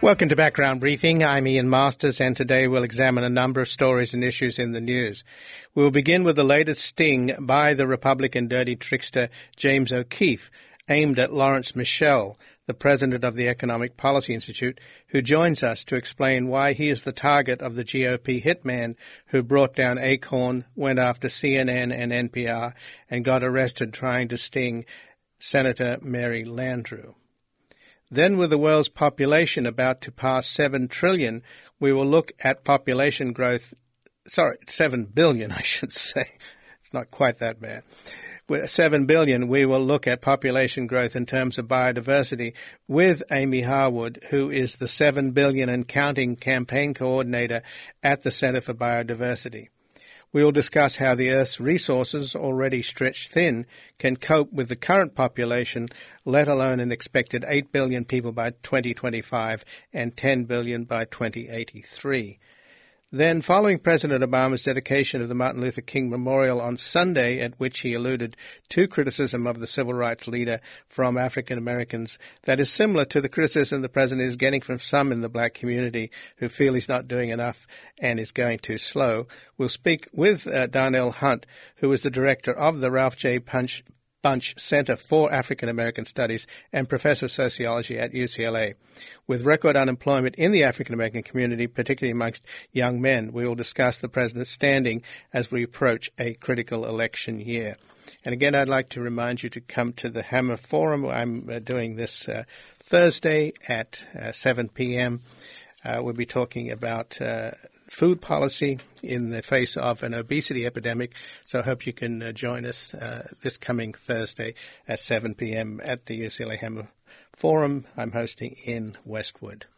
Welcome to Background Briefing. I'm Ian Masters, and today we'll examine a number of stories and issues in the news. We'll begin with the latest sting by the Republican dirty trickster James O'Keefe, aimed at Lawrence Michel, the president of the Economic Policy Institute, who joins us to explain why he is the target of the GOP hitman who brought down Acorn, went after CNN and NPR, and got arrested trying to sting Senator Mary Landrieu. Then, with the world's population about to pass 7 trillion, we will look at population growth. 7 billion, I should say. It's not quite that bad. With 7 billion, we will look at population growth in terms of biodiversity with Amy Harwood, who is the 7 billion and counting campaign coordinator at the Center for Biodiversity. We will discuss how the Earth's resources, already stretched thin, can cope with the current population, let alone an expected 8 billion people by 2025 and 10 billion by 2083. Then, following President Obama's dedication of the Martin Luther King Memorial on Sunday, at which he alluded to criticism of the civil rights leader from African Americans that is similar to the criticism the president is getting from some in the black community who feel he's not doing enough and is going too slow, we'll speak with Darnell Hunt, who is the director of the Ralph J. Bunche Center for African American Studies and professor of sociology at UCLA. With record unemployment in the African American community, particularly amongst young men, we will discuss the president's standing as we approach a critical election year. And again, I'd like to remind you to come to the Hammer Forum. I'm doing this Thursday at 7 p.m. We'll be talking about food policy in the face of an obesity epidemic. So I hope you can join us this coming Thursday at 7 p.m. at the UCLA Hammer Forum. I'm hosting in Westwood.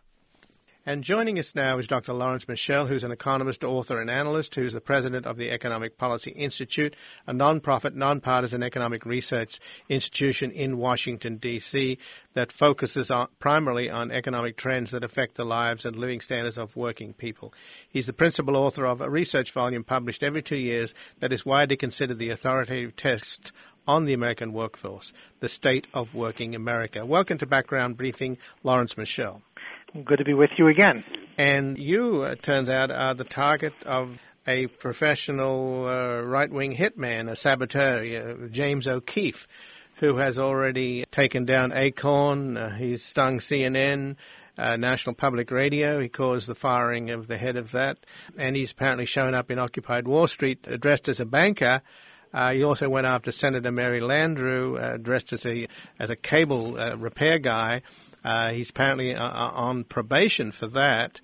And joining us now is Dr. Lawrence Michel, who's an economist, author, and analyst, who's the president of the Economic Policy Institute, a non-profit, non-partisan economic research institution in Washington, D.C., that focuses primarily on economic trends that affect the lives and living standards of working people. He's the principal author of a research volume published every 2 years that is widely considered the authoritative text on the American workforce, The State of Working America. Welcome to Background Briefing, Lawrence Michel. Good to be with you again. And you, it turns out, are the target of a professional right-wing hitman, a saboteur, James O'Keefe, who has already taken down Acorn. He's stung CNN, National Public Radio. He caused the firing of the head of that. And he's apparently shown up in Occupied Wall Street dressed as a banker. He also went after Senator Mary Landrieu, dressed as a cable repair guy. He's apparently on probation for that.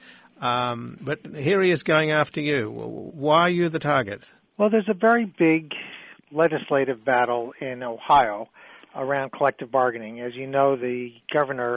But here he is going after you. Why are you the target? Well, there's a very big legislative battle in Ohio around collective bargaining. As you know, the governor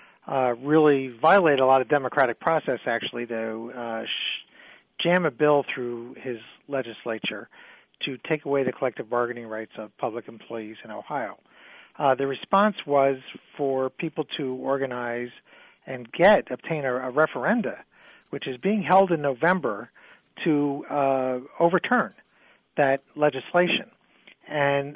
really violated a lot of democratic process, actually, to jam a bill through his legislature to take away the collective bargaining rights of public employees in Ohio. The response was for people to organize and obtain a referenda, which is being held in November, to overturn that legislation. And,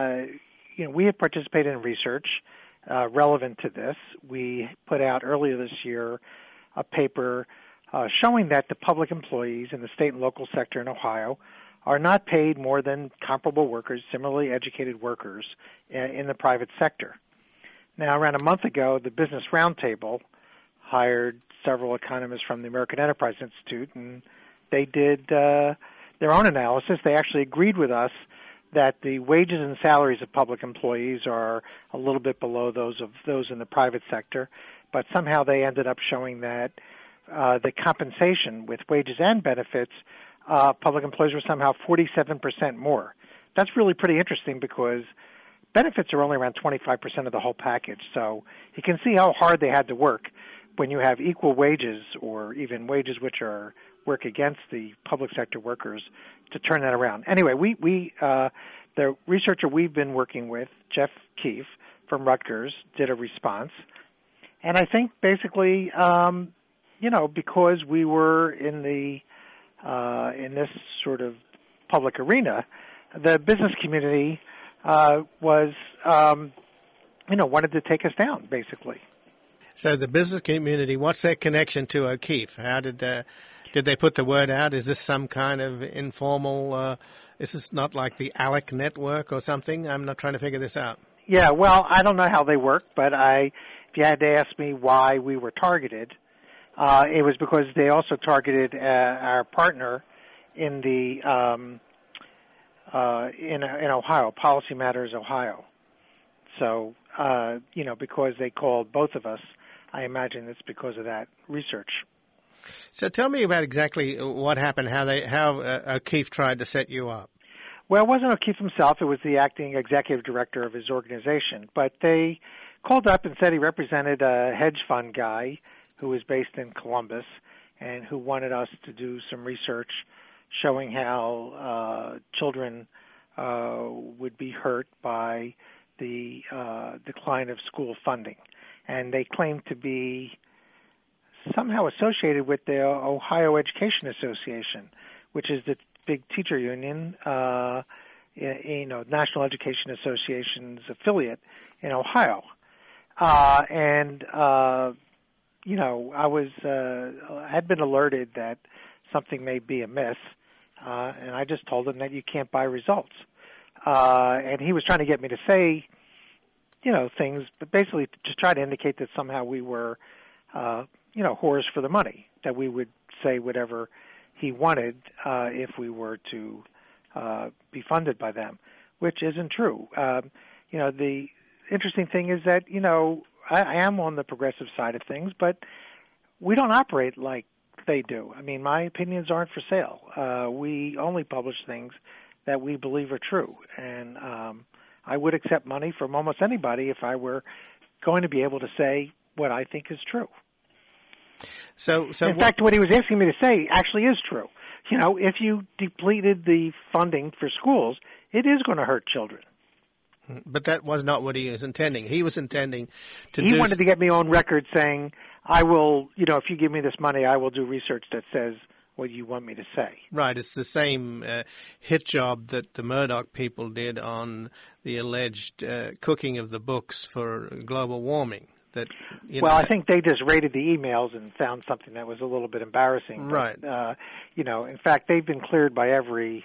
we had participated in research relevant to this. We put out earlier this year a paper showing that the public employees in the state and local sector in Ohio are not paid more than comparable workers, similarly educated workers in the private sector. Now, around a month ago, the Business Roundtable hired several economists from the American Enterprise Institute, and they did their own analysis. They actually agreed with us that the wages and salaries of public employees are a little bit below those in the private sector, but somehow they ended up showing that the compensation with wages and benefits, public employees were somehow 47% more. That's really pretty interesting because benefits are only around 25% of the whole package. So you can see how hard they had to work when you have equal wages or even wages which work against the public sector workers to turn that around. Anyway, the researcher we've been working with, Jeff Keefe from Rutgers, did a response. And I think basically, because we were in this sort of public arena, the business community wanted to take us down, basically. So the business community, what's their connection to O'Keefe? How did they put the word out? Is this some kind of informal? Is this not like the ALEC network or something? I'm not trying to figure this out. Yeah, well, I don't know how they work, but if you had to ask me why we were targeted, it was because they also targeted our partner in the in Ohio, Policy Matters Ohio. So because they called both of us, I imagine it's because of that research. So tell me about exactly what happened, how O'Keefe tried to set you up. Well, it wasn't O'Keefe himself. It was the acting executive director of his organization. But they called up and said he represented a hedge fund guy who was based in Columbus and who wanted us to do some research showing how children would be hurt by the decline of school funding. And they claimed to be somehow associated with the Ohio Education Association, which is the big teacher union, National Education Association's affiliate in Ohio. I had been alerted that something may be amiss, and I just told him that you can't buy results. And he was trying to get me to say, things, but basically just try to indicate that somehow we were, whores for the money, that we would say whatever he wanted if we were to be funded by them, which isn't true. The interesting thing is that, I am on the progressive side of things, but we don't operate like they do. I mean, my opinions aren't for sale. We only publish things that we believe are true. And I would accept money from almost anybody if I were going to be able to say what I think is true. So in fact, what he was asking me to say actually is true. If you depleted the funding for schools, it is going to hurt children. But that was not what he was intending. He was intending to He wanted to get me on record saying, I will, if you give me this money, I will do research that says what you want me to say. Right. It's the same hit job that the Murdoch people did on the alleged cooking of the books for global warming. I think they just rated the emails and found something that was a little bit embarrassing. Right. But, in fact, they've been cleared by every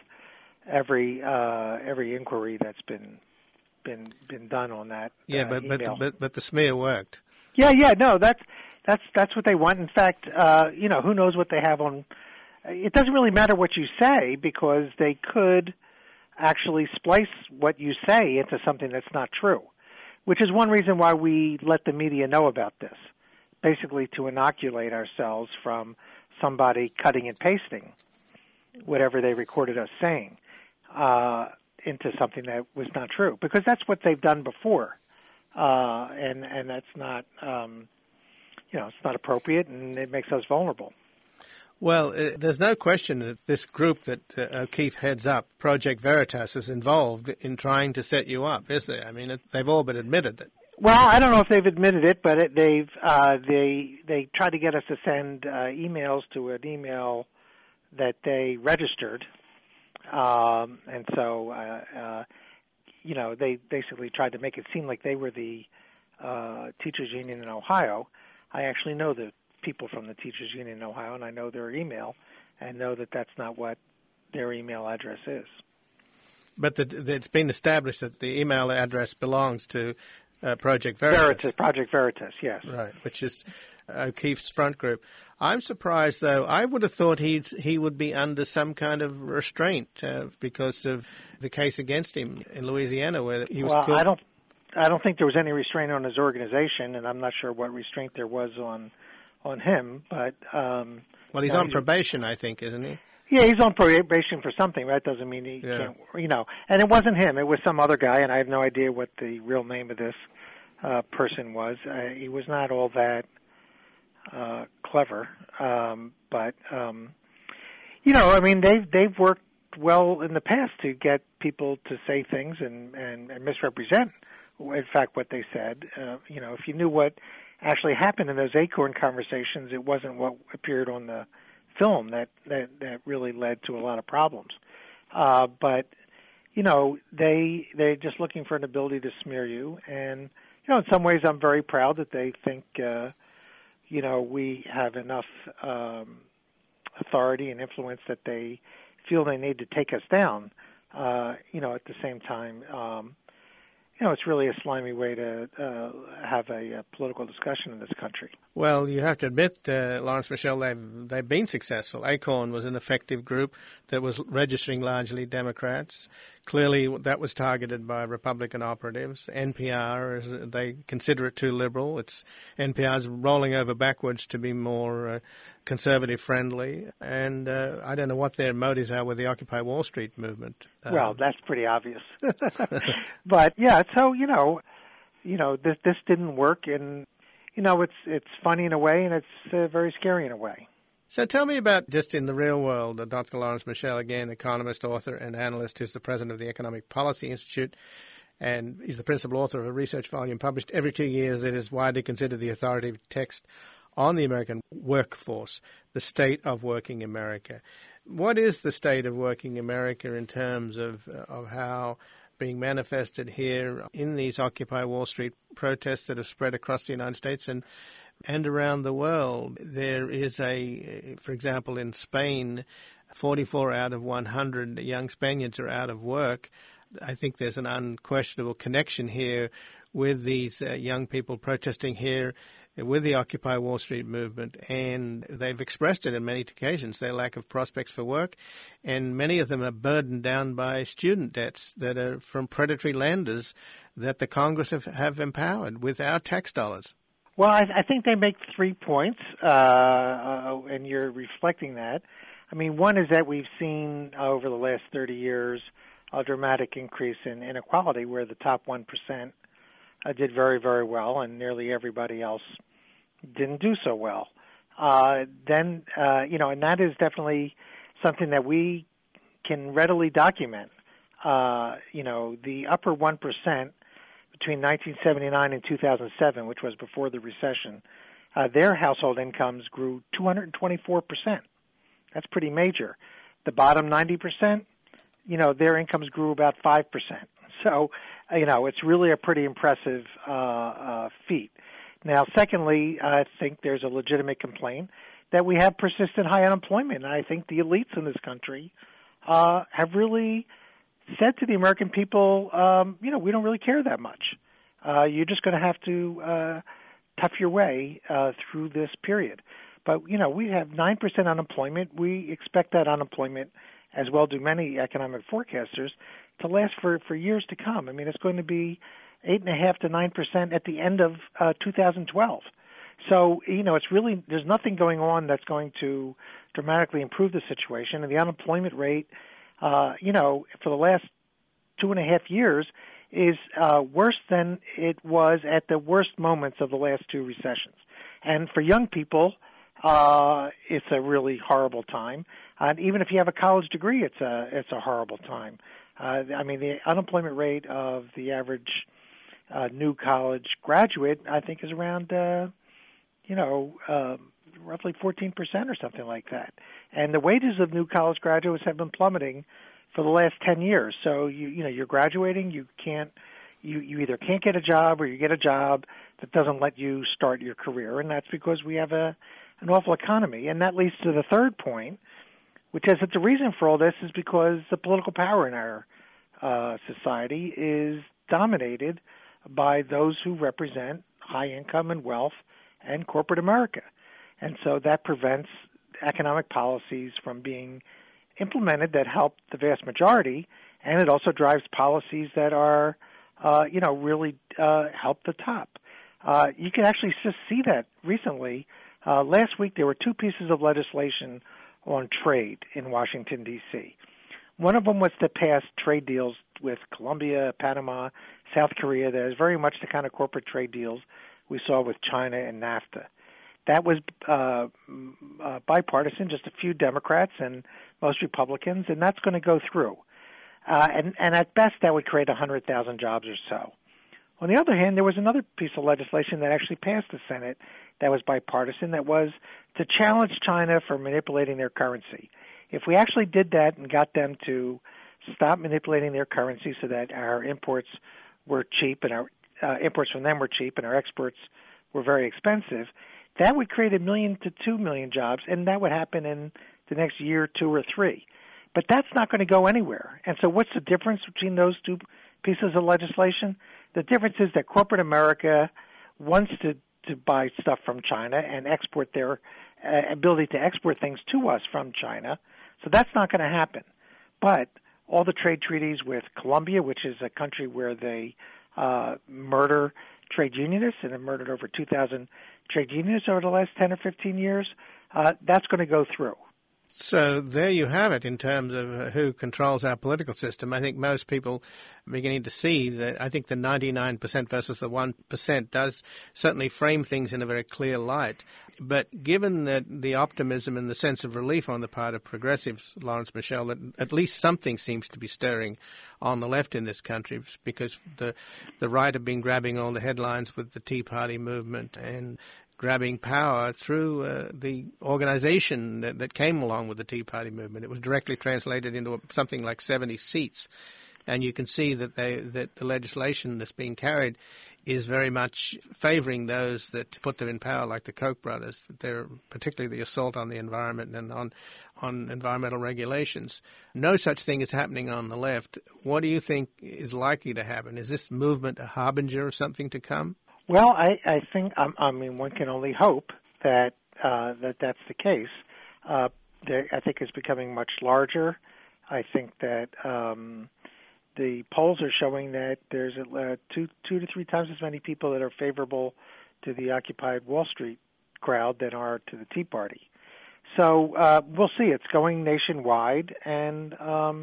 inquiry that's been done on that. Yeah, email. but the smear worked. Yeah, no, that's what they want. In fact, who knows what they have on. It doesn't really matter what you say because they could actually splice what you say into something that's not true, which is one reason why we let the media know about this, basically to inoculate ourselves from somebody cutting and pasting whatever they recorded us saying into something that was not true, because that's what they've done before, and that's not, it's not appropriate, and it makes us vulnerable. Well, there's no question that this group that O'Keefe heads up, Project Veritas, is involved in trying to set you up, is there? I mean, they've all but admitted that. Well, I don't know if they've admitted it, but they tried to get us to send emails to an email that they registered, and so they basically tried to make it seem like they were the teachers union in Ohio. I actually know the people from the teachers union in Ohio, and I know their email, and know that that's not what their email address is. But it's been established that the email address belongs to Project Veritas. Project Veritas, yes. Right, which is O'Keefe's front group. I'm surprised, though. I would have thought he would be under some kind of restraint because of the case against him in Louisiana, where he was caught. I don't think there was any restraint on his organization, and I'm not sure what restraint there was on him. But well, he's on probation, I think, isn't he? Yeah, he's on probation for something. That doesn't mean he can't, And it wasn't him. It was some other guy, and I have no idea what the real name of this person was. He was not all that clever. They've worked well in the past to get people to say things and misrepresent, in fact, what they said. If you knew what actually happened in those Acorn conversations, it wasn't what appeared on the film that really led to a lot of problems. But they're just looking for an ability to smear you. And, in some ways I'm very proud that they think we have enough authority and influence that they feel they need to take us down. At the same time, it's really a slimy way to have a political discussion in this country. Well, you have to admit, Lawrence Michel, they've been successful. ACORN was an effective group that was registering largely Democrats. Clearly, that was targeted by Republican operatives. NPR, they consider it too liberal. NPR's rolling over backwards to be more conservative-friendly. And I don't know what their motives are with the Occupy Wall Street movement. Well, that's pretty obvious. But, yeah, so, this didn't work. And, it's funny in a way, and it's very scary in a way. So tell me about, just in the real world, Dr. Lawrence Michel, again, economist, author, and analyst, who's the president of the Economic Policy Institute, and he's the principal author of a research volume published every 2 years that is widely considered the authoritative text on the American workforce, the state of working America. What is the state of working America in terms of how being manifested here in these Occupy Wall Street protests that have spread across the United States and around the world? There is for example, in Spain, 44 out of 100 young Spaniards are out of work. I think there's an unquestionable connection here with these young people protesting here with the Occupy Wall Street movement, and they've expressed it on many occasions, their lack of prospects for work, and many of them are burdened down by student debts that are from predatory lenders that the Congress have empowered with our tax dollars. Well, I think they make 3 points, and you're reflecting that. I mean, one is that we've seen over the last 30 years a dramatic increase in inequality where the top 1% did very, very well and nearly everybody else didn't do so well. And that is definitely something that we can readily document. The upper 1%, between 1979 and 2007, which was before the recession, their household incomes grew 224%. That's pretty major. The bottom 90%, their incomes grew about 5%. So, it's really a pretty impressive feat. Now, secondly, I think there's a legitimate complaint that we have persistent high unemployment. And I think the elites in this country have really said to the American people, we don't really care that much. You're just going to have to tough your way through this period. But, we have 9% unemployment. We expect that unemployment, as well do many economic forecasters, to last for years to come. I mean, it's going to be 8.5% to 9% at the end of 2012. So, it's really, there's nothing going on that's going to dramatically improve the situation. And the unemployment rate, for the last 2.5 years is worse than it was at the worst moments of the last two recessions. And for young people, it's a really horrible time. And even if you have a college degree, it's a horrible time. The unemployment rate of the average new college graduate, I think, is around, roughly 14% or something like that. And the wages of new college graduates have been plummeting for the last 10 years. So, you're graduating, you either can't get a job or you get a job that doesn't let you start your career. And that's because we have an awful economy. And that leads to the third point, which is that the reason for all this is because the political power in our society is dominated by those who represent high income and wealth and corporate America. And so that prevents economic policies from being implemented that help the vast majority, and it also drives policies that are, really help the top. You can actually just see that recently. Last week there were two pieces of legislation on trade in Washington, D.C. One of them was to pass trade deals with Colombia, Panama, South Korea. That is very much the kind of corporate trade deals we saw with China and NAFTA. That was bipartisan, just a few Democrats and most Republicans, and that's going to go through. And at best, that would create 100,000 jobs or so. On the other hand, there was another piece of legislation that actually passed the Senate that was bipartisan, that was to challenge China for manipulating their currency. If we actually did that and got them to stop manipulating their currency so that our imports were cheap and our imports from them were cheap and our exports were very expensive, that would create 1 million to 2 million jobs, and that would happen in the next year, 2 or 3. But that's not going to go anywhere. And so what's the difference between those two pieces of legislation? The difference is that corporate America wants to buy stuff from China and export their ability to export things to us from China. So that's not going to happen. But all the trade treaties with Colombia, which is a country where they murder trade unionists, and have murdered over 2,000 trade unionists over the last 10 or 15 years, that's going to go through. So there you have it in terms of who controls our political system. I think most people are beginning to see that. I think the 99% versus the 1% does certainly frame things in a very clear light. But given that the optimism and the sense of relief on the part of progressives, Lawrence Michel, that at least something seems to be stirring on the left in this country, because the right have been grabbing all the headlines with the Tea Party movement and grabbing power through the organization that came along with the Tea Party movement. It was directly translated into something like 70 seats. And you can see that that the legislation that's being carried is very much favoring those that put them in power, like the Koch brothers. They're particularly the assault on the environment and on environmental regulations. No such thing is happening on the left. What do you think is likely to happen? Is this movement a harbinger of something to come? Well, I think, I mean, one can only hope that that's the case. I think it's becoming much larger. I think that the polls are showing that there's 2 to 3 times as many people that are favorable to the Occupy Wall Street crowd than are to the Tea Party. So we'll see. It's going nationwide, and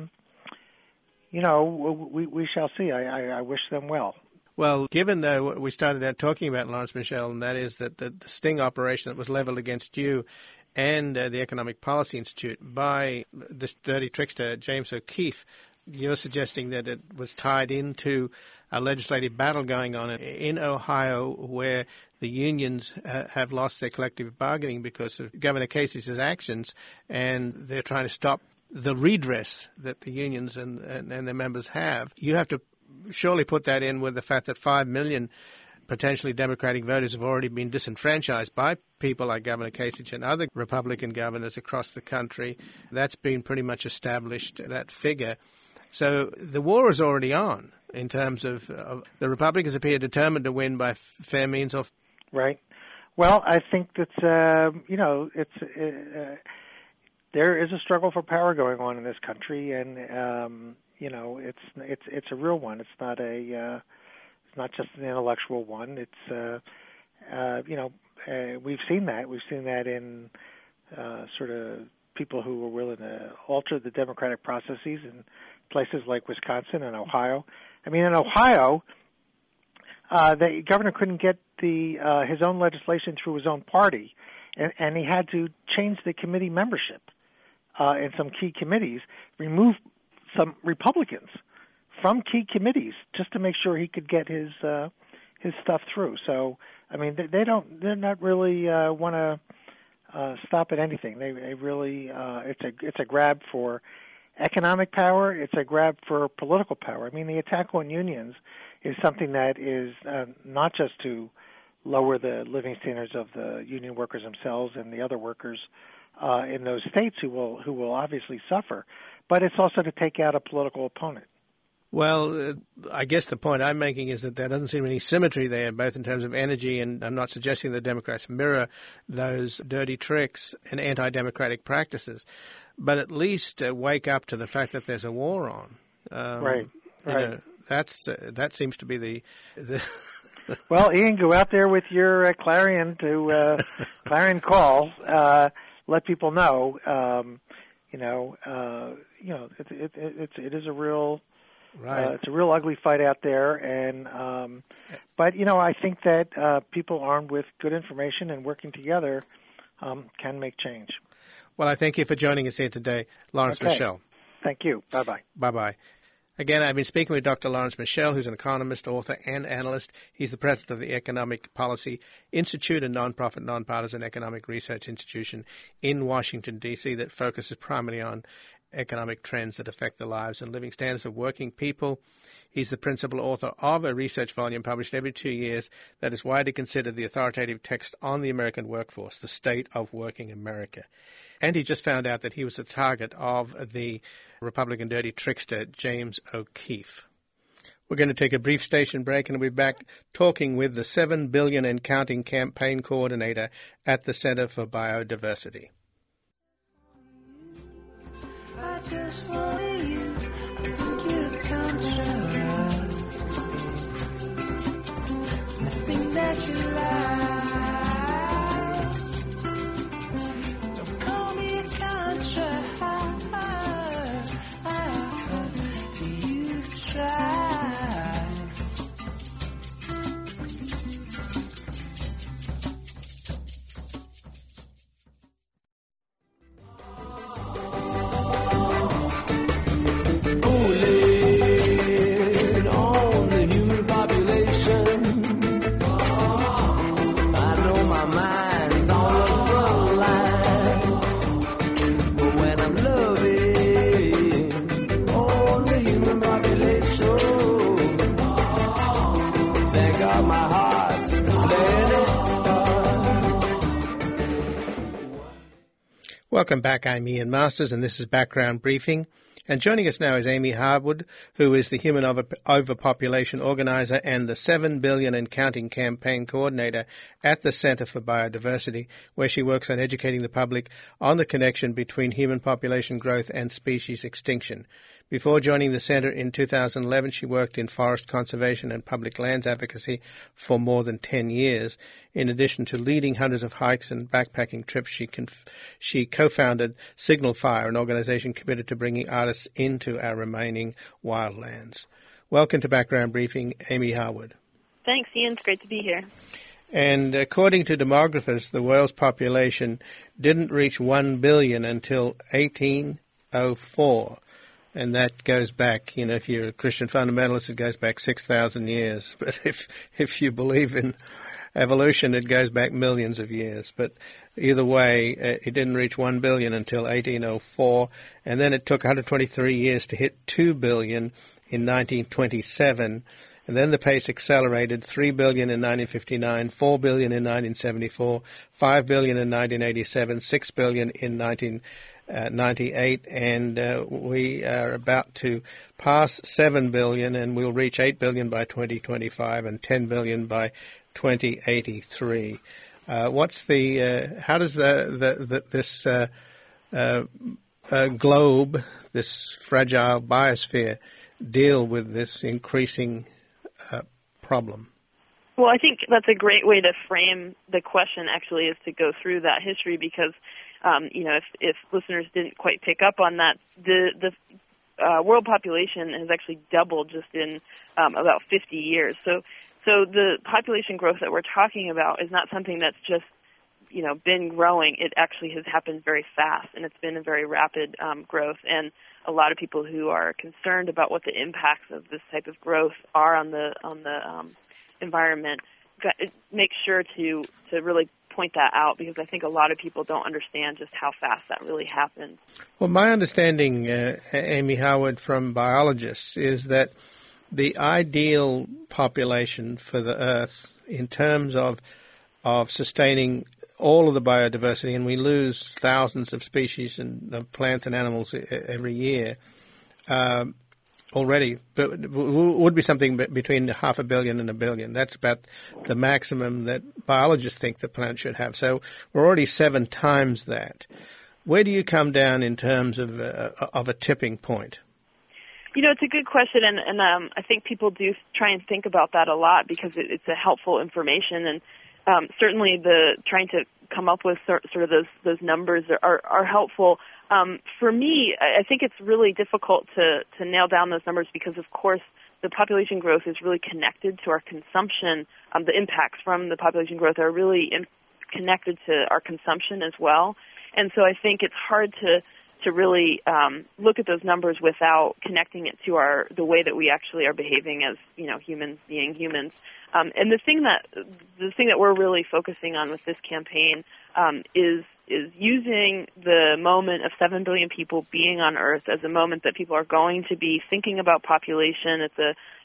we shall see. I wish them well. Well, given what we started out talking about, Lawrence Michel, and that is that the sting operation that was leveled against you and the Economic Policy Institute by this dirty trickster, James O'Keefe, you're suggesting that it was tied into a legislative battle going on in Ohio where the unions have lost their collective bargaining because of Governor Casey's actions, and they're trying to stop the redress that the unions and their members have. You have to surely put that in with the fact that 5 million potentially Democratic voters have already been disenfranchised by people like Governor Kasich and other Republican governors across the country. That's been pretty much established, that figure. So the war is already on in terms of the Republicans appear determined to win by fair means or... Right. Well, I think that, there is a struggle for power going on in this country, and it's a real one. It's not it's not just an intellectual one. It's we've seen that. We've seen that in sort of people who were willing to alter the democratic processes in places like Wisconsin and Ohio. I mean, in Ohio, the governor couldn't get his own legislation through his own party, and he had to change the committee membership in some key committees, remove some Republicans from key committees just to make sure he could get his stuff through. So, I mean, they're not really want to stop at anything. They really it's a grab for economic power. It's a grab for political power. I mean, the attack on unions is something that is not just to lower the living standards of the union workers themselves and the other workers in those states who will obviously suffer, but it's also to take out a political opponent. Well, I guess the point I'm making is that there doesn't seem any symmetry there, both in terms of energy, and I'm not suggesting the Democrats mirror those dirty tricks and anti-democratic practices, but at least wake up to the fact that there's a war on. Right. That seems to be the Well, Ian, go out there with your clarion call. Let people know. It is a real. Right. It's a real ugly fight out there, and but I think that people armed with good information and working together can make change. Well, I thank you for joining us here today, Lawrence Michel. Thank you. Bye-bye. Bye-bye. Again, I've been speaking with Dr. Lawrence Michel, who's an economist, author, and analyst. He's the president of the Economic Policy Institute, a nonprofit, nonpartisan economic research institution in Washington, D.C. that focuses primarily on economic trends that affect the lives and living standards of working people. He's the principal author of a research volume published every 2 years that is widely considered the authoritative text on the American workforce, The State of Working America. And he just found out that he was the target of the Republican dirty trickster, James O'Keefe. We're going to take a brief station break and we'll be back talking with the 7 Billion and Counting campaign coordinator at the Center for Biodiversity. I just want you, I think you come true. Nothing that you like. Don't call me a contra. You've tried. Welcome back. I'm Ian Masters, and this is Background Briefing. And joining us now is Amy Harwood, who is the Human Overpopulation Organizer and the 7 Billion and Counting campaign coordinator at the Center for Biodiversity, where she works on educating the public on the connection between human population growth and species extinction. Before joining the Center in 2011, she worked in forest conservation and public lands advocacy for more than 10 years. In addition to leading hundreds of hikes and backpacking trips, she co-founded Signal Fire, an organization committed to bringing artists into our remaining wildlands. Welcome to Background Briefing, Amy Harwood. Thanks, Ian. It's great to be here. And according to demographers, the world's population didn't reach 1 billion until 1804. And that goes back, if you're a Christian fundamentalist, it goes back 6,000 years. But if you believe in evolution, it goes back millions of years. But either way, it didn't reach 1 billion until 1804. And then it took 123 years to hit 2 billion in 1927. And then the pace accelerated: 3 billion in 1959, 4 billion in 1974, 5 billion in 1987, 6 billion in 1998, and we are about to pass 7 billion, and we'll reach 8 billion by 2025 and 10 billion by 2083. How does this globe, this fragile biosphere, deal with this increasing problem? Well, I think that's a great way to frame the question, actually, is to go through that history, because if listeners didn't quite pick up on that, the world population has actually doubled just in about 50 years. So the population growth that we're talking about is not something that's just been growing. It actually has happened very fast, and it's been a very rapid growth. And a lot of people who are concerned about what the impacts of this type of growth are on the environment make sure to really point that out, because I think a lot of people don't understand just how fast that really happens. Well, my understanding, Amy Harwood, from biologists is that the ideal population for the Earth in terms of sustaining all of the biodiversity, and we lose thousands of species of plants and animals every year already, but would be something between 500 million and 1 billion. That's about the maximum that biologists think the planet should have. So we're already 7 times that. Where do you come down in terms of a tipping point? It's a good question, and I think people do try and think about that a lot because it's a helpful information, and certainly the trying to come up with sort of those numbers are helpful. For me, I think it's really difficult to nail down those numbers because, of course, the population growth is really connected to our consumption. The impacts from the population growth are really connected to our consumption as well. And so I think it's hard to really look at those numbers without connecting it to the way that we actually are behaving as humans being humans. And the thing that we're really focusing on with this campaign is using the moment of 7 billion people being on Earth as a moment that people are going to be thinking about population. It's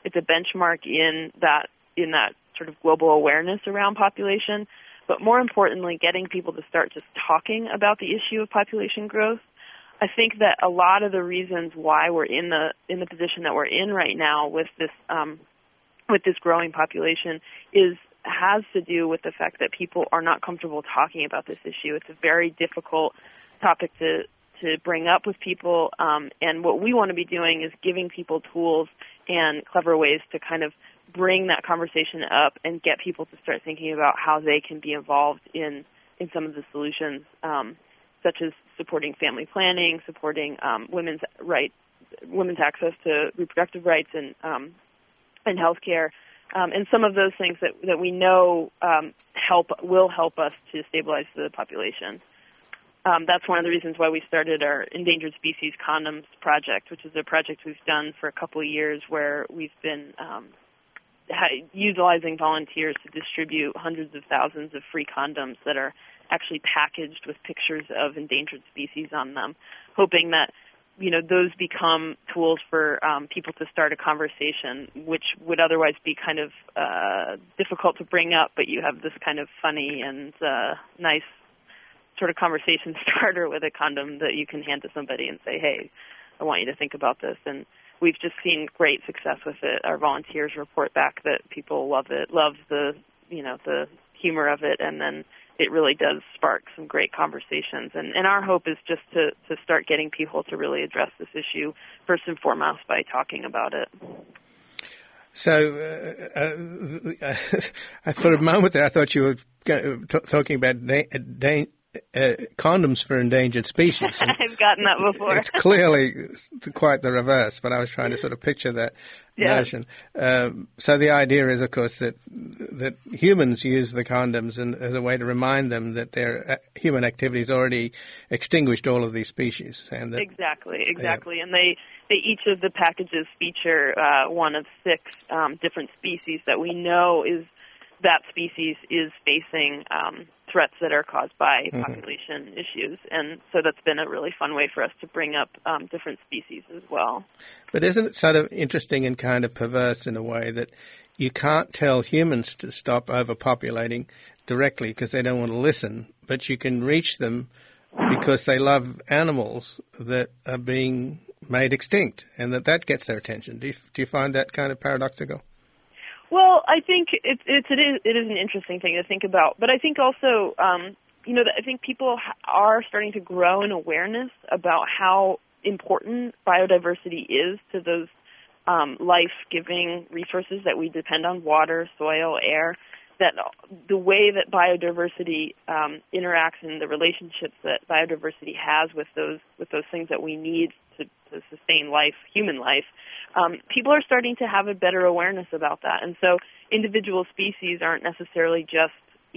it's a benchmark in that sort of global awareness around population. But more importantly, getting people to start just talking about the issue of population growth. I think that a lot of the reasons why we're in the position that we're in right now with this growing population has to do with the fact that people are not comfortable talking about this issue. It's a very difficult topic to bring up with people, and what we want to be doing is giving people tools and clever ways to kind of bring that conversation up and get people to start thinking about how they can be involved in some of the solutions, such as supporting family planning, supporting women's access to reproductive rights and healthcare, and some of those things that we know will help us to stabilize the population. That's one of the reasons why we started our Endangered Species Condoms project, which is a project we've done for a couple of years where we've been utilizing volunteers to distribute hundreds of thousands of free condoms that are actually packaged with pictures of endangered species on them, hoping that those become tools for people to start a conversation, which would otherwise be kind of difficult to bring up, but you have this kind of funny and nice sort of conversation starter with a condom that you can hand to somebody and say, hey, I want you to think about this. And we've just seen great success with it. Our volunteers report back that people love it, love the humor of it, and then it really does spark some great conversations. And our hope is just to start getting people to really address this issue first and foremost by talking about it. So for a moment there, I thought you were talking about condoms for endangered species. I've gotten that before. It's clearly quite the reverse, but I was trying to sort of picture that notion. So the idea is, of course, that humans use the condoms as a way to remind them that their human activities already extinguished all of these species. And that, exactly. And they each of the packages feature one of 6 different species that we know that species is facing threats that are caused by population issues. And so that's been a really fun way for us to bring up different species as well. But isn't it sort of interesting and kind of perverse in a way that you can't tell humans to stop overpopulating directly because they don't want to listen, but you can reach them because they love animals that are being made extinct, and that gets their attention. Do you find that kind of paradoxical? Well, I think it is an interesting thing to think about, but I think also, I think people are starting to grow in awareness about how important biodiversity is to those life-giving resources that we depend on: water, soil, air. That the way that biodiversity interacts and the relationships that biodiversity has with those things that we need to sustain life, human life. People are starting to have a better awareness about that. And so individual species aren't necessarily just,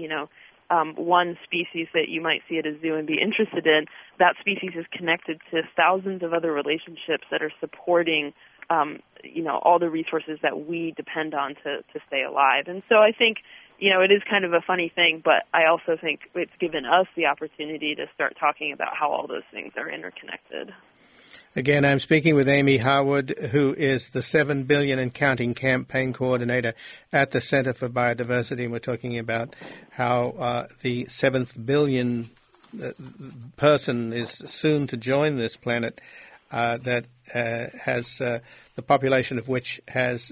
one species that you might see at a zoo and be interested in. That species is connected to thousands of other relationships that are supporting, all the resources that we depend on to stay alive. And so I think, it is kind of a funny thing, but I also think it's given us the opportunity to start talking about how all those things are interconnected. Again, I'm speaking with Amy Harwood, who is the 7 Billion and Counting campaign coordinator at the Center for Biodiversity, and we're talking about how the 7th billion person is soon to join this planet that has the population of which has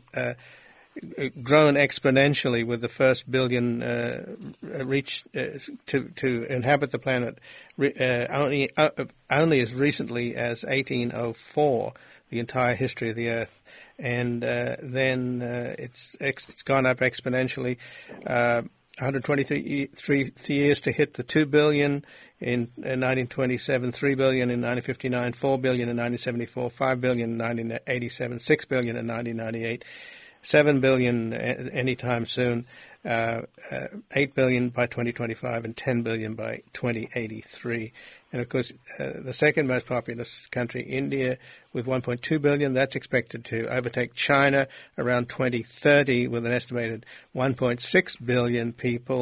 grown exponentially, with the first billion reached to inhabit the planet only as recently as 1804, the entire history of the Earth, and then it's gone up exponentially. 123 years to hit the 2 billion in 1927, 3 billion in 1959, 4 billion in 1974, 5 billion in 1987, 6 billion in 1998. 7 billion anytime soon, 8 billion by 2025, and 10 billion by 2083. And of course, the second most populous country, India, with 1.2 billion, that's expected to overtake China around 2030 with an estimated 1.6 billion people.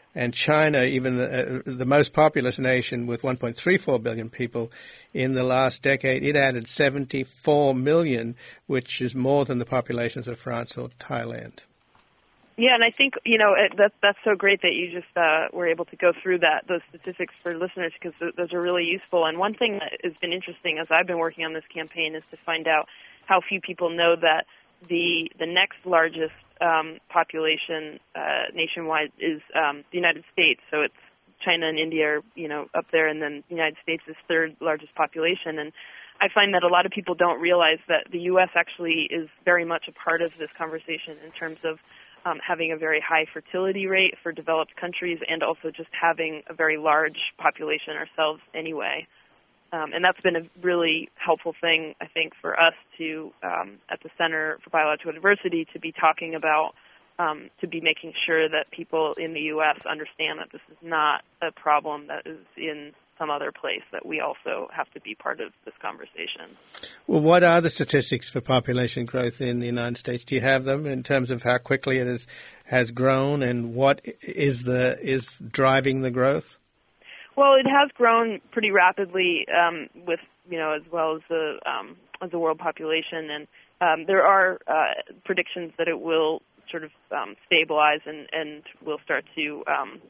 And China, even the most populous nation with 1.34 billion people, in the last decade, it added 74 million, which is more than the populations of France or Thailand. Yeah, and I think, that's so great that you just were able to go through those statistics for listeners, because those are really useful. And one thing that has been interesting as I've been working on this campaign is to find out how few people know that the next largest population nationwide is the United States. So it's China and India are, up there, and then the United States is third largest population. And I find that a lot of people don't realize that the U.S. actually is very much a part of this conversation in terms of having a very high fertility rate for developed countries, and also just having a very large population ourselves anyway. And that's been a really helpful thing, I think, for us to, at the Center for Biological Diversity, to be talking about, to be making sure that people in the U.S. understand that this is not a problem that is in some other place, that we also have to be part of this conversation. Well, what are the statistics for population growth in the United States? Do you have them in terms of how quickly it has grown, and what is driving the growth? Well, it has grown pretty rapidly with, as well as the world population, and there are predictions that it will sort of stabilize and will start to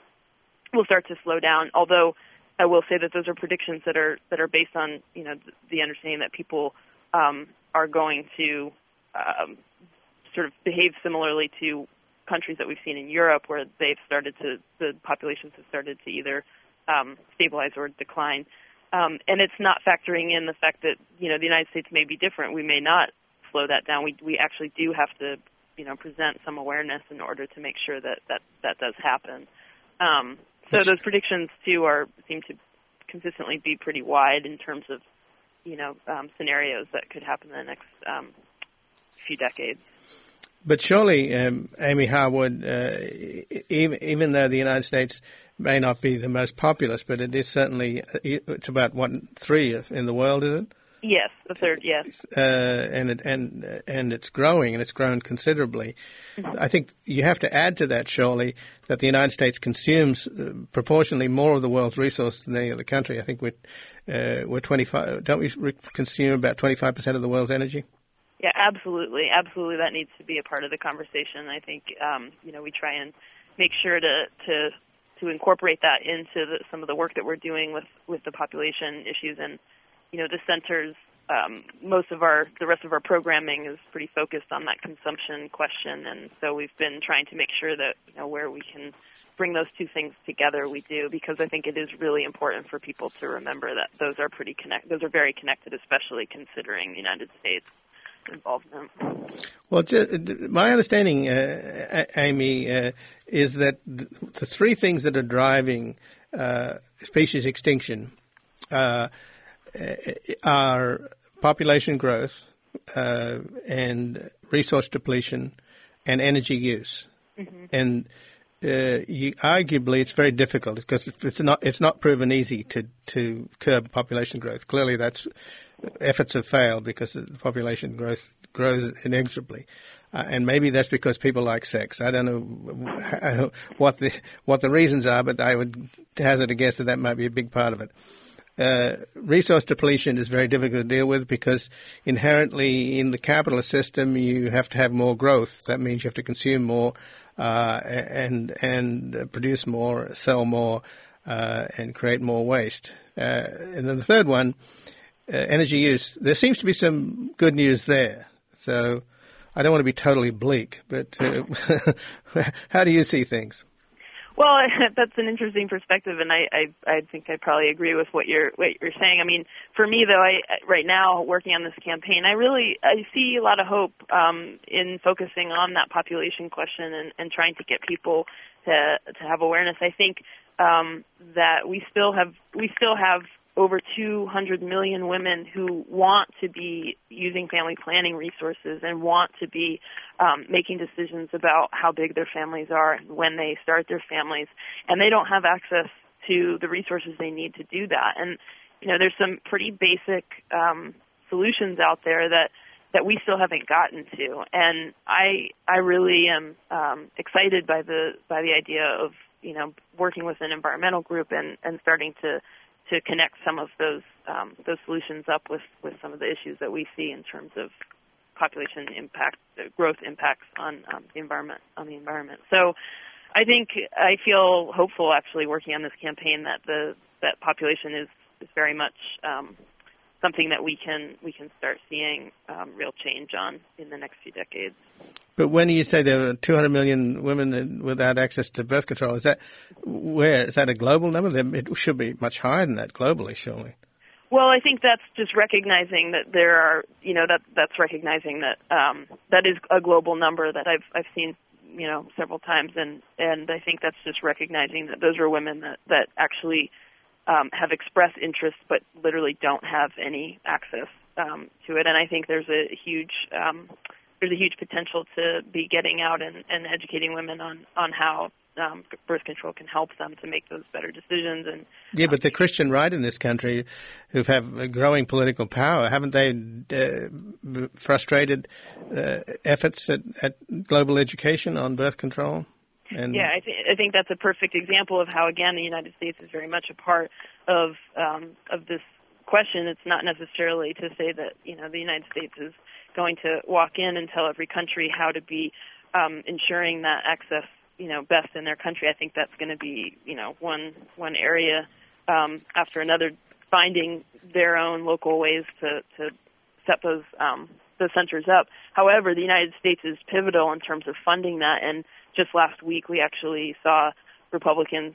slow down. Although I will say that those are predictions that are based on the understanding that people are going to sort of behave similarly to countries that we've seen in Europe, where the populations have started to either stabilize or decline. And it's not factoring in the fact that, the United States may be different. We may not slow that down. We actually do have to, present some awareness in order to make sure that does happen. So those predictions, too, seem to consistently be pretty wide in terms of, scenarios that could happen in the next few decades. But surely, Amy Harwood, even though the United States may not be the most populous, but it is certainly, it's about, 3 in the world, is it? Yes, a third, yes. And it's growing, and it's grown considerably. Mm-hmm. I think you have to add to that, surely, that the United States consumes proportionally more of the world's resources than any other country. I think we're 25. Don't we consume about 25% of the world's energy? Yeah, absolutely. Absolutely, that needs to be a part of the conversation. I think, we try and make sure to incorporate that into some of the work that we're doing with the population issues. And, the center's, the rest of our programming is pretty focused on that consumption question. And so we've been trying to make sure that, where we can bring those two things together, we do, because I think it is really important for people to remember that those are those are very connected, especially considering the United States involvement. Well, my understanding, Amy, is that the 3 things that are driving species extinction are population growth and resource depletion and energy use. Mm-hmm. And arguably, it's very difficult because it's not proven easy to curb population growth. Clearly, efforts have failed because the population growth grows inexorably. And maybe that's because people like sex. I don't know what the reasons are, but I would hazard a guess that might be a big part of it. Resource depletion is very difficult to deal with because inherently in the capitalist system you have to have more growth. That means you have to consume more and produce more, sell more, and create more waste. And then the third one, energy use. There seems to be some good news there. So I don't want to be totally bleak, but how do you see things? Well, that's an interesting perspective, and I think I probably agree with what you're saying. I mean, for me though, right now working on this campaign, I see a lot of hope in focusing on that population question and trying to get people to have awareness. I think that we still have over 200 million women who want to be using family planning resources and want to be making decisions about how big their families are and when they start their families, and they don't have access to the resources they need to do that. And there's some pretty basic solutions out there that we still haven't gotten to. And I really am excited by the idea working with an environmental group and starting to connect some of those solutions up with some of the issues that we see in terms of population impact, growth impacts on the environment. So I feel hopeful actually working on this campaign that population is very much something that we can start seeing real change on in the next few decades. But when you say there are 200 million women without access to birth control, is that a global number? It should be much higher than that globally, surely. Well, I think that's just recognizing that there are, that's recognizing that that is a global number that I've seen, several times, and I think that's just recognizing that those are women that actually have expressed interest but literally don't have any access to it, and I think there's a huge potential to be getting out and educating women on how birth control can help them to make those better decisions. And but the Christian right in this country, who have a growing political power, haven't they frustrated efforts at global education on birth control? And I think that's a perfect example of how, again, the United States is very much a part of this question. It's not necessarily to say that the United States is going to walk in and tell every country how to be ensuring that access best in their country. I think that's going to be one area after another, finding their own local ways to set those centers up. However, the United States is pivotal in terms of funding that, and just last week we actually saw Republicans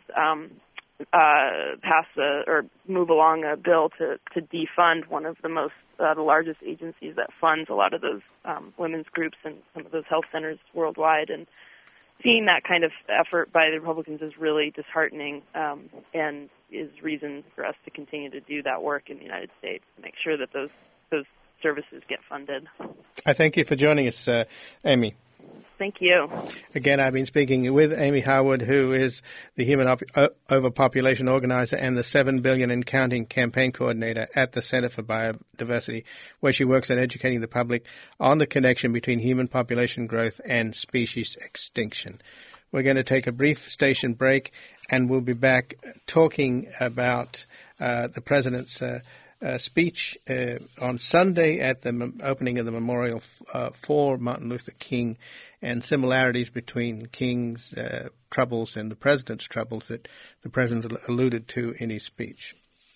move along a bill to defund one of the largest agencies that funds a lot of those women's groups and some of those health centers worldwide. And seeing that kind of effort by the Republicans is really disheartening, and is reason for us to continue to do that work in the United States to make sure that those services get funded. I thank you for joining us, Amy. Thank you. Again, I've been speaking with Amy Harwood, who is the Human Overpopulation Organizer and the 7 Billion and Counting Campaign Coordinator at the Center for Biodiversity, where she works at educating the public on the connection between human population growth and species extinction. We're going to take a brief station break, and we'll be back talking about the President's speech on Sunday at the opening of the memorial for Martin Luther King, and similarities between King's troubles and the President's troubles that the President alluded to in his speech.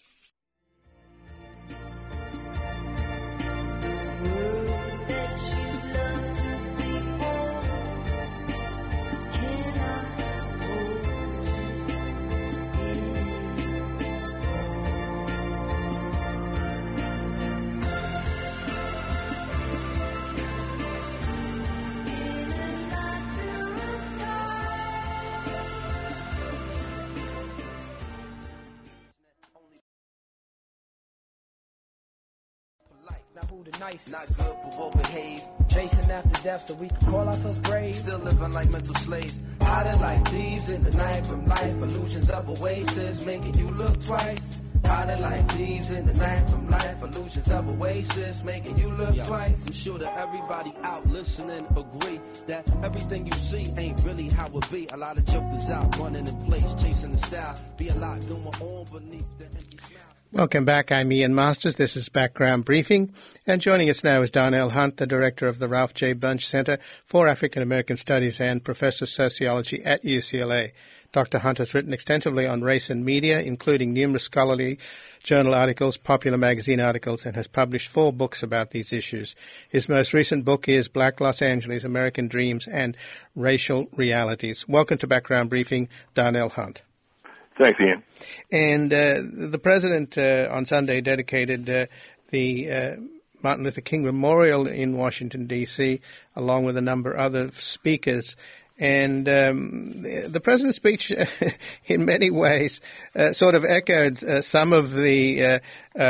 Not good, but well behaved. Chasing after death so we can call ourselves brave. Still living like mental slaves. Hiding like thieves in the night from life. Illusions of oasis making you look twice. Hiding like thieves in the night from life. Illusions of oasis making you look twice. I'm sure that everybody out listening agree that everything you see ain't really how it be. A lot of jokers out running in place, chasing the style. Be a lot going on beneath the empty smile. Welcome back. I'm Ian Masters. This is Background Briefing. And joining us now is Darnell Hunt, the director of the Ralph J. Bunche Center for African American Studies and professor of sociology at UCLA. Dr. Hunt has written extensively on race and media, including numerous scholarly journal articles, popular magazine articles, and has published 4 books about these issues. His most recent book is Black Los Angeles, American Dreams and Racial Realities. Welcome to Background Briefing, Darnell Hunt. Thanks, Ian. And the President on Sunday dedicated the Martin Luther King Memorial in Washington, D.C., along with a number of other speakers. And the President's speech, in many ways, sort of echoed some of the,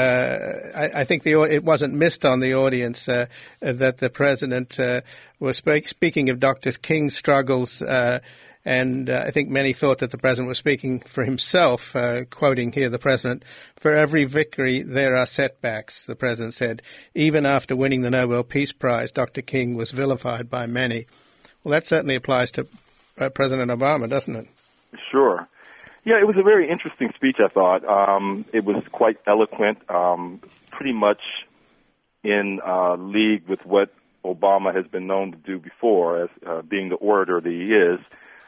I think it wasn't missed on the audience that the President was speaking of Dr. King's struggles. And I think many thought that the President was speaking for himself, quoting here the President, "For every victory there are setbacks," the President said. "Even after winning the Nobel Peace Prize, Dr. King was vilified by many." Well, that certainly applies to President Obama, doesn't it? Sure. Yeah, it was a very interesting speech, I thought. It was quite eloquent, pretty much in league with what Obama has been known to do before, as being the orator that he is.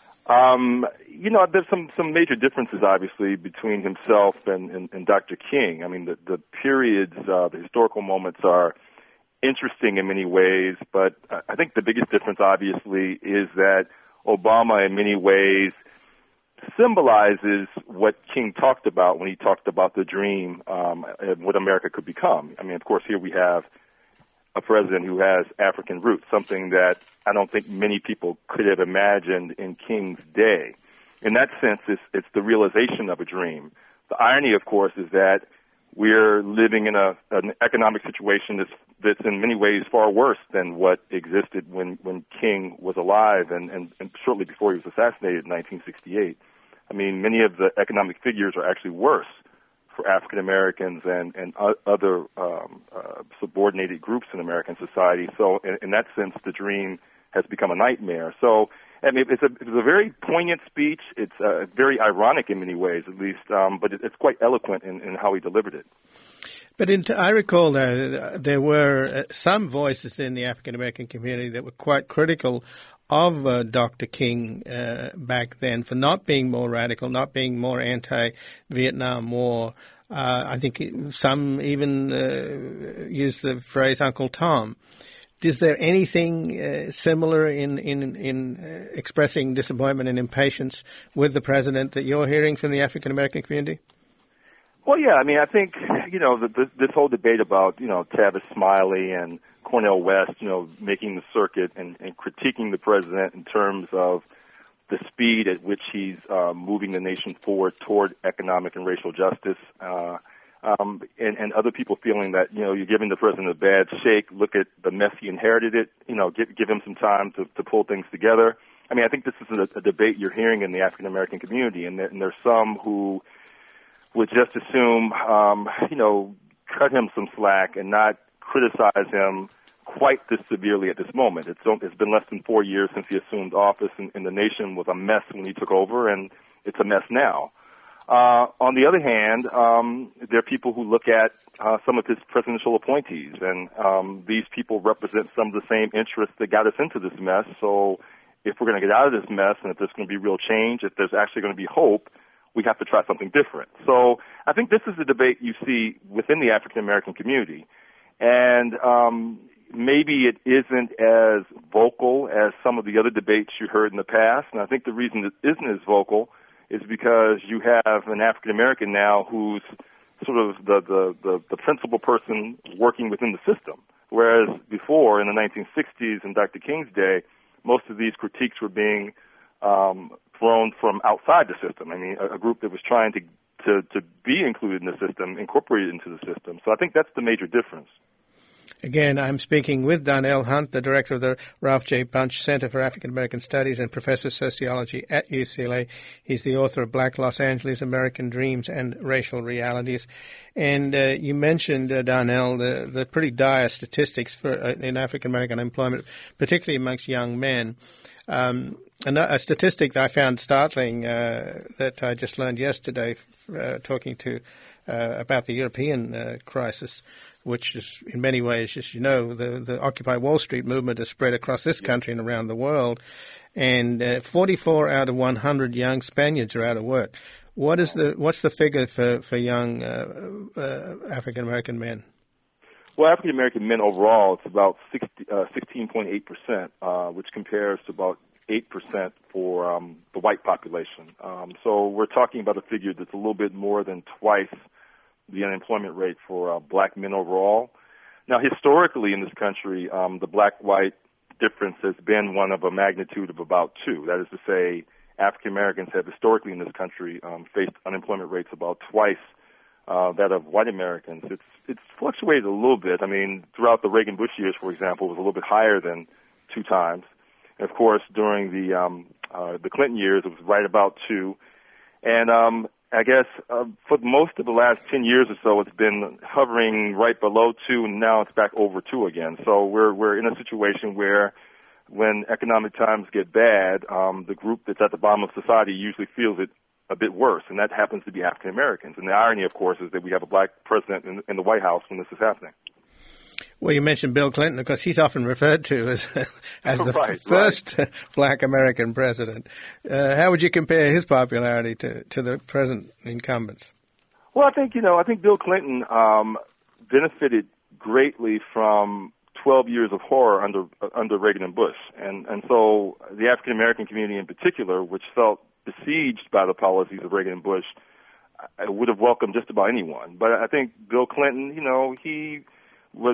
There's some major differences, obviously, between himself and Dr. King. I mean, the periods, the historical moments are interesting in many ways, but I think the biggest difference, obviously, is that Obama, in many ways, symbolizes what King talked about when he talked about the dream, and what America could become. I mean, of course, here we have a president who has African roots, something that I don't think many people could have imagined in King's day. In that sense, it's the realization of a dream. The irony, of course, is that we're living in an economic situation that's in many ways far worse than what existed when King was alive and shortly before he was assassinated in 1968. I mean, many of the economic figures are actually worse for African Americans and other subordinated groups in American society. So in that sense, the dream has become a nightmare. So I mean, it's a very poignant speech. It's very ironic in many ways, at least, but it's quite eloquent in how he delivered it. But I recall there were some voices in the African American community that were quite critical of Dr. King back then for not being more radical, not being more anti-Vietnam War. I think some even used the phrase Uncle Tom. Is there anything similar in expressing disappointment and impatience with the president that you're hearing from the African American community? Well, yeah. I mean, I think this whole debate about Tavis Smiley and Cornel West, making the circuit and critiquing the president in terms of the speed at which he's moving the nation forward toward economic and racial justice, and other people feeling that, you're giving the president a bad shake. Look at the mess he inherited it. Give him some time to pull things together. I mean, I think this is a debate you're hearing in the African American community, and there's some who would just assume, cut him some slack and not criticize him quite this severely at this moment. It's been less than 4 years since he assumed office, and the nation was a mess when he took over, and it's a mess now. On the other hand, there are people who look at some of his presidential appointees, and these people represent some of the same interests that got us into this mess. So if we're going to get out of this mess, and if there's going to be real change, if there's actually going to be hope, we have to try something different. So I think this is the debate you see within the African American community. And maybe it isn't as vocal as some of the other debates you heard in the past. And I think the reason it isn't as vocal is because you have an African American now who's sort of the principal person working within the system. Whereas before, in the 1960s and Dr. King's day, most of these critiques were being thrown from outside the system. I mean, a group that was trying to be included in the system, incorporated into the system. So I think that's the major difference. Again, I'm speaking with Darnell Hunt, the director of the Ralph J. Bunche Center for African American Studies and professor of sociology at UCLA. He's the author of Black Los Angeles, American Dreams and Racial Realities. And you mentioned, Darnell, the pretty dire statistics for in African American unemployment, particularly amongst young men. A statistic that I found startling that I just learned yesterday talking to about the European crisis, which is in many ways, as you know, the Occupy Wall Street movement has spread across this country and around the world. And 44 out of 100 young Spaniards are out of work. What's the figure for young African American men? Well, African American men overall, it's about 16.8%, which compares to about 8% for the white population. So we're talking about a figure that's a little bit more than twice the unemployment rate for black men overall. Now, historically in this country, the black-white difference has been one of a magnitude of about 2. That is to say, African Americans have historically in this country faced unemployment rates about twice that of white Americans. It's fluctuated a little bit. I mean, throughout the Reagan-Bush years, for example, it was a little bit higher than 2 times. And of course, during the Clinton years, it was right about 2. And I guess for most of the last 10 years or so, it's been hovering right below 2, and now it's back over 2 again. So we're in a situation where when economic times get bad, the group that's at the bottom of society usually feels it a bit worse, and that happens to be African Americans. And the irony, of course, is that we have a black president in the White House when this is happening. Well, you mentioned Bill Clinton, of course. He's often referred to as the first black American president. How would you compare his popularity to the present incumbents? Well, I think Bill Clinton benefited greatly from 12 years of horror under Reagan and Bush, and so the African American community in particular, which felt besieged by the policies of Reagan and Bush, would have welcomed just about anyone. But I think Bill Clinton, he was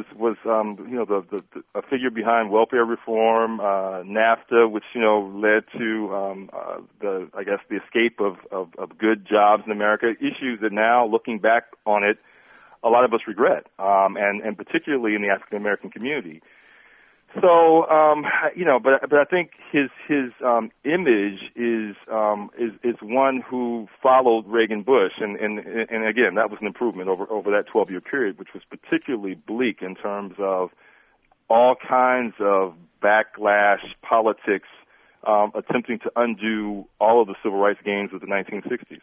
a figure behind welfare reform, NAFTA, which led to the escape of good jobs in America. Issues that now, looking back on it, a lot of us regret, and particularly in the African American community. So, but I think his image is one who followed Reagan Bush, and again, that was an improvement over that 12-year period, which was particularly bleak in terms of all kinds of backlash politics, attempting to undo all of the civil rights gains of the 1960s.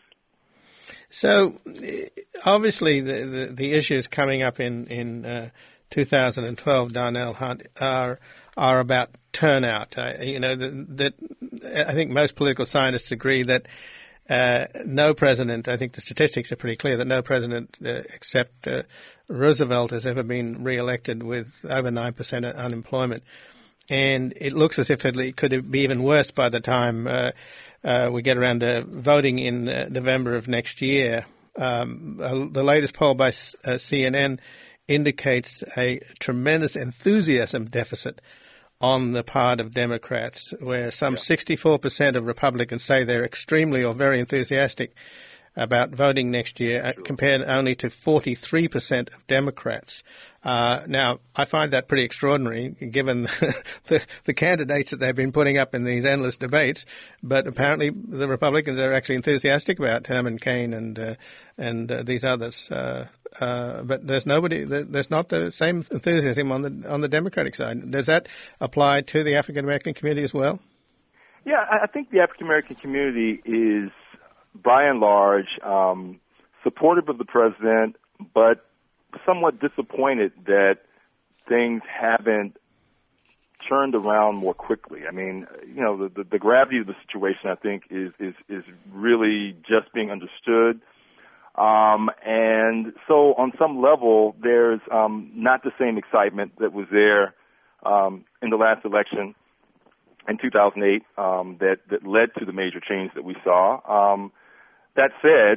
So, obviously, the issues coming up in 2012, Darnell Hunt, are about turnout. That I think most political scientists agree that no president, I think the statistics are pretty clear, that no president except Roosevelt has ever been re-elected with over 9% unemployment. And it looks as if it could be even worse by the time we get around to voting in November of next year. The latest poll by CNN indicates a tremendous enthusiasm deficit on the part of Democrats, where some 64% of Republicans say they're extremely or very enthusiastic about voting next year, compared only to 43% of Democrats. Now, I find that pretty extraordinary, given the candidates that they've been putting up in these endless debates. But apparently, the Republicans are actually enthusiastic about Herman Cain and these others. But there's not the same enthusiasm on the Democratic side. Does that apply to the African American community as well? Yeah, I think the African American community is, by and large, supportive of the president, but somewhat disappointed that things haven't turned around more quickly. I mean, the gravity of the situation, I think, is really just being understood. And so on some level, there's not the same excitement that was there in the last election in 2008 that led to the major change that we saw. That said,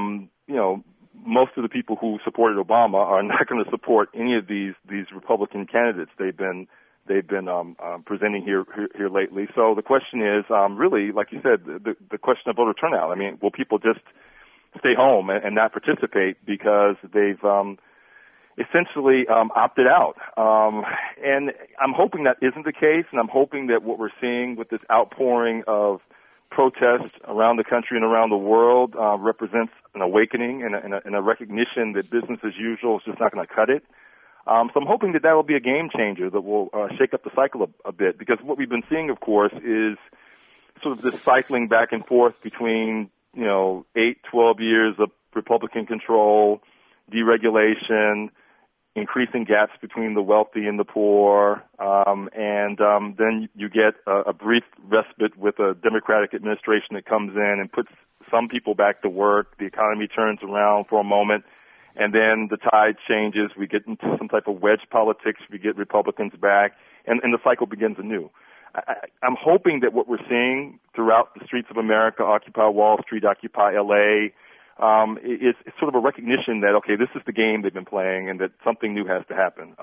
most of the people who supported Obama are not going to support any of these Republican candidates they've been presenting here lately. So the question is really, like you said, the question of voter turnout. I mean, will people just stay home and not participate because they've essentially opted out? And I'm hoping that isn't the case, and I'm hoping that what we're seeing with this outpouring of protests around the country and around the world represents an awakening and a recognition that business as usual is just not going to cut it. So I'm hoping that will be a game changer that will shake up the cycle a bit, because what we've been seeing, of course, is sort of this cycling back and forth between 8, 12 years of Republican control, deregulation, increasing gaps between the wealthy and the poor, and then you get a brief respite with a Democratic administration that comes in and puts some people back to work. The economy turns around for a moment, and then the tide changes. We get into some type of wedge politics. We get Republicans back, and the cycle begins anew. I'm hoping that what we're seeing throughout the streets of America, Occupy Wall Street, Occupy L.A., is sort of a recognition that, okay, this is the game they've been playing and that something new has to happen.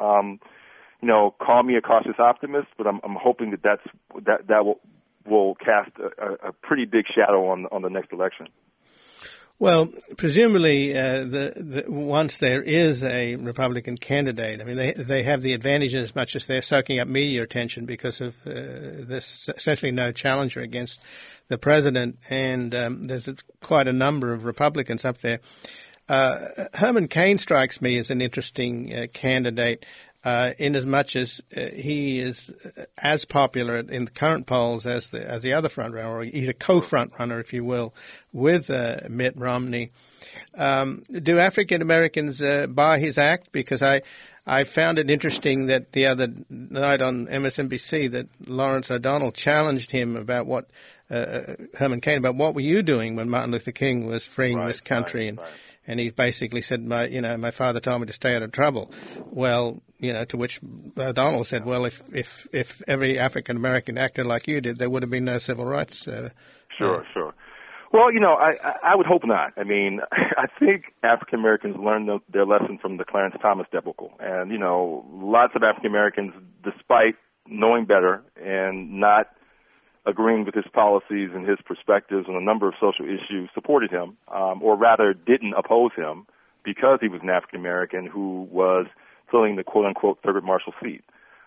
Call me a cautious optimist, but I'm hoping that will cast a pretty big shadow on the next election. Well, presumably, once there is a Republican candidate, I mean, they have the advantage as much as they're soaking up media attention because of there's essentially no challenger against the president, and there's quite a number of Republicans up there. Herman Cain strikes me as an interesting candidate. in as much as he is as popular in the current polls as the other front runner, or he's a co-front runner, if you will, with Mitt Romney. Do African Americans buy his act? Because I found it interesting that the other night on MSNBC that Lawrence O'Donnell challenged him about what Herman Cain, about what were you doing when Martin Luther King was freeing this country, and he basically said, my father told me to stay out of trouble. Well, to which O'Donnell said, well, if every African American acted like you did, there would have been no civil rights. Sure. Well, I would hope not. I mean, I think African Americans learned their lesson from the Clarence Thomas debacle. And, lots of African Americans, despite knowing better and not agreeing with his policies and his perspectives on a number of social issues, supported him, or rather didn't oppose him because he was an African American who was filling the quote-unquote Thurgood Marshall seat.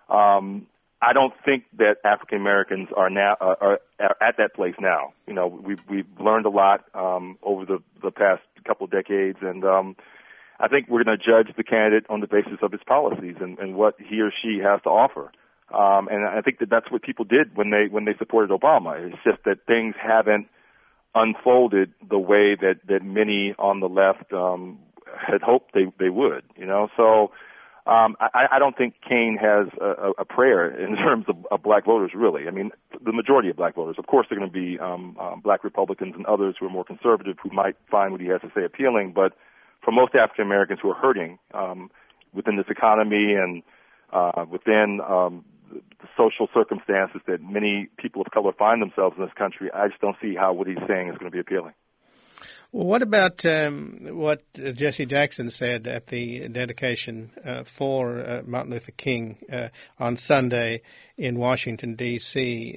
I don't think that African Americans are now are at that place now. We've learned a lot over the past couple of decades, and I think we're going to judge the candidate on the basis of his policies and what he or she has to offer. And I think that's what people did when they supported Obama. It's just that things haven't unfolded the way that many on the left had hoped they would. So. I don't think Cain has a prayer in terms of black voters, really. I mean, the majority of black voters. Of course, they're going to be black Republicans and others who are more conservative who might find what he has to say appealing. But for most African Americans who are hurting within this economy and within the social circumstances that many people of color find themselves in this country, I just don't see how what he's saying is going to be appealing. Well, what about what Jesse Jackson said at the dedication for Martin Luther King on Sunday in Washington, D.C.?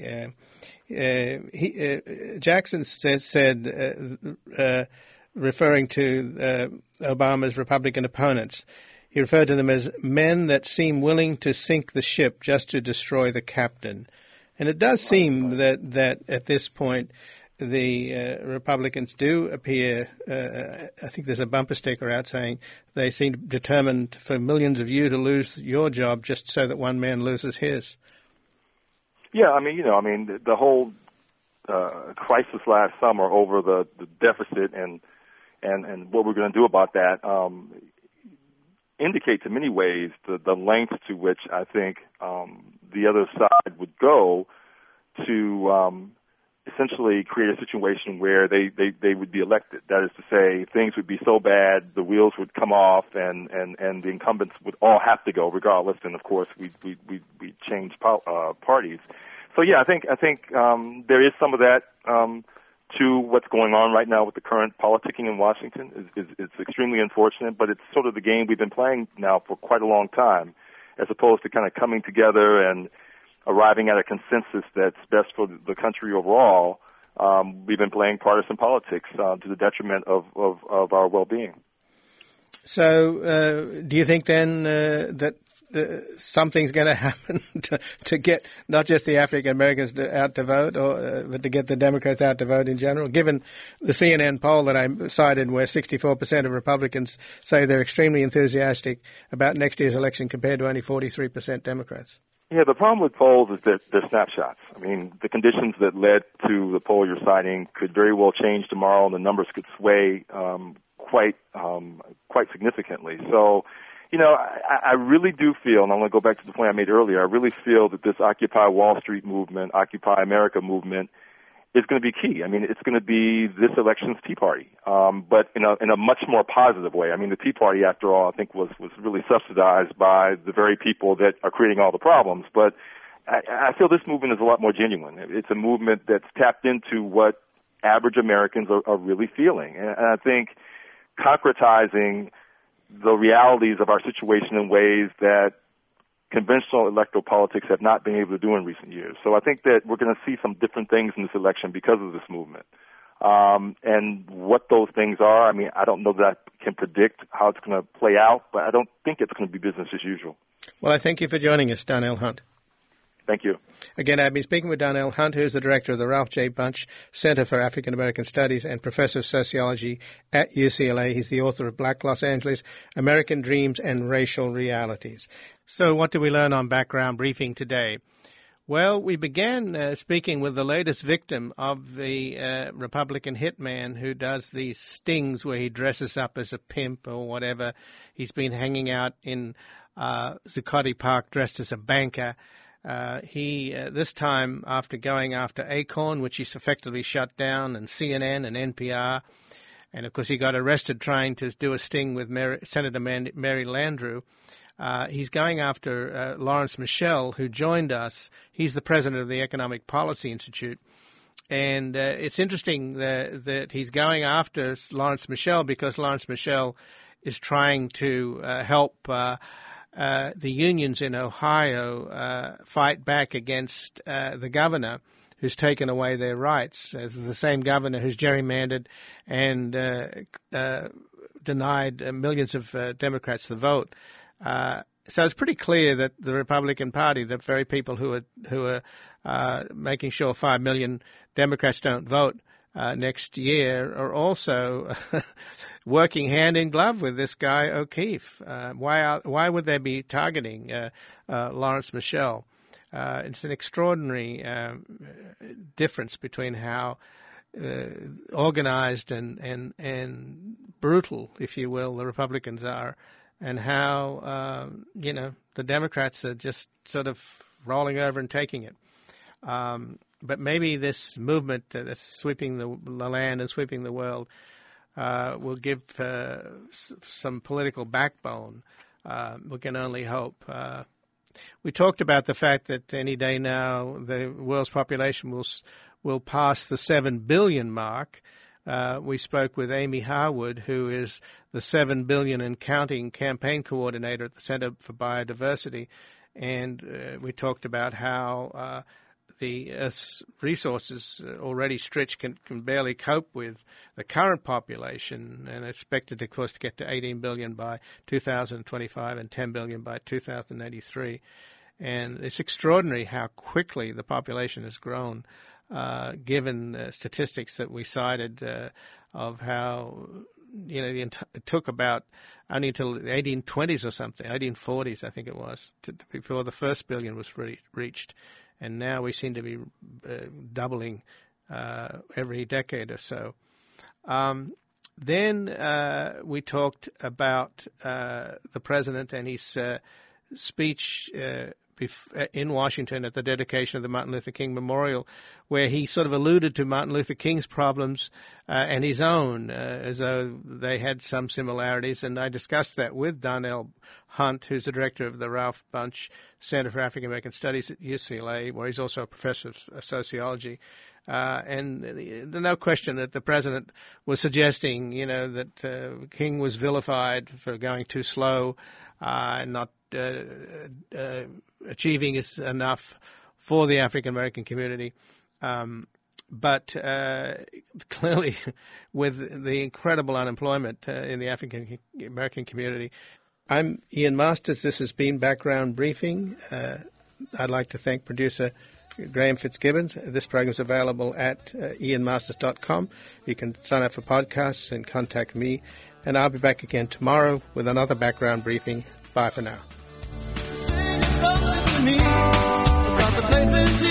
Jackson said referring to Obama's Republican opponents, he referred to them as men that seem willing to sink the ship just to destroy the captain. And it does seem that at this point, the Republicans do appear, I think there's a bumper sticker out saying they seem determined for millions of you to lose your job just so that one man loses his. Yeah, I mean, the whole crisis last summer over the deficit and what we're going to do about that indicates in many ways the lengths to which I think the other side would go to essentially create a situation where they would be elected. That is to say, things would be so bad, the wheels would come off, and the incumbents would all have to go regardless. And of course, we change parties. So yeah, I think there is some of that to what's going on right now with the current politicking in Washington. It's extremely unfortunate, but it's sort of the game we've been playing now for quite a long time, as opposed to kind of coming together and arriving at a consensus that's best for the country overall. We've been playing partisan politics to the detriment of our well-being. So do you think then that something's going to happen to get not just the African Americans out to vote, but to get the Democrats out to vote in general, given the CNN poll that I cited where 64% of Republicans say they're extremely enthusiastic about next year's election compared to only 43% Democrats? Yeah, the problem with polls is that they're snapshots. I mean, the conditions that led to the poll you're citing could very well change tomorrow, and the numbers could sway quite significantly. So, I really do feel, and I'm going to go back to the point I made earlier, I really feel that this Occupy Wall Street movement, Occupy America movement, is going to be key. I mean, it's going to be this election's Tea Party, but in a much more positive way. I mean, the Tea Party, after all, I think was really subsidized by the very people that are creating all the problems. But I feel this movement is a lot more genuine. It's a movement that's tapped into what average Americans are really feeling. And I think concretizing the realities of our situation in ways that conventional electoral politics have not been able to do in recent years. So I think that we're going to see some different things in this election because of this movement. And what those things are, I mean, I don't know that I can predict how it's going to play out, but I don't think it's going to be business as usual. Well, I thank you for joining us, Darnell Hunt. Thank you. Again, I've been speaking with Darnell Hunt, who is the director of the Ralph J. Bunche Center for African American Studies and professor of sociology at UCLA. He's the author of Black Los Angeles, American Dreams and Racial Realities. So what did we learn on Background Briefing today? Well, we began speaking with the latest victim of the Republican hitman who does these stings where he dresses up as a pimp or whatever. He's been hanging out in Zuccotti Park dressed as a banker. He, this time, after going after Acorn, which he's effectively shut down, and CNN and NPR, and of course he got arrested trying to do a sting with Senator Mary Landrieu. He's going after Lawrence Michel, who joined us. He's the president of the Economic Policy Institute. And it's interesting that he's going after Lawrence Michel because Lawrence Michel is trying to help the unions in Ohio fight back against the governor who's taken away their rights. The same governor who's gerrymandered and denied millions of Democrats the vote. So it's pretty clear that the Republican Party, the very people who are making sure 5 million Democrats don't vote next year, are also working hand in glove with this guy O'Keefe. Why would they be targeting Lawrence Michel? It's an extraordinary difference between how organized and brutal, if you will, the Republicans are, and how, the Democrats are just sort of rolling over and taking it. But maybe this movement that's sweeping the land and sweeping the world will give some political backbone. We can only hope. We talked about the fact that any day now the world's population will pass the 7 billion mark. We spoke with Amy Harwood, who is the 7 billion and counting campaign coordinator at the Center for Biodiversity, and we talked about how the Earth's resources already stretched can barely cope with the current population, and expected, of course, to get to 18 billion by 2025 and 10 billion by 2083. And it's extraordinary how quickly the population has grown, given statistics that we cited of how, it took about only until the 1820s or something, 1840s, I think it was, before the first billion was reached. And now we seem to be doubling every decade or so. Then we talked about the president and his speech in Washington at the dedication of the Martin Luther King Memorial, where he sort of alluded to Martin Luther King's problems and his own, as though they had some similarities. And I discussed that with Darnell Hunt, who's the director of the Ralph Bunche Center for African American Studies at UCLA, where he's also a professor of sociology. And there's no question that the president was suggesting, that King was vilified for going too slow and not achieving enough for the African American community. But clearly, with the incredible unemployment in the African American community. I'm Ian Masters. This has been Background Briefing. I'd like to thank producer Graham Fitzgibbons. This program is available at ianmasters.com. You can sign up for podcasts and contact me. And I'll be back again tomorrow with another Background Briefing. Bye for now. Something to me about the places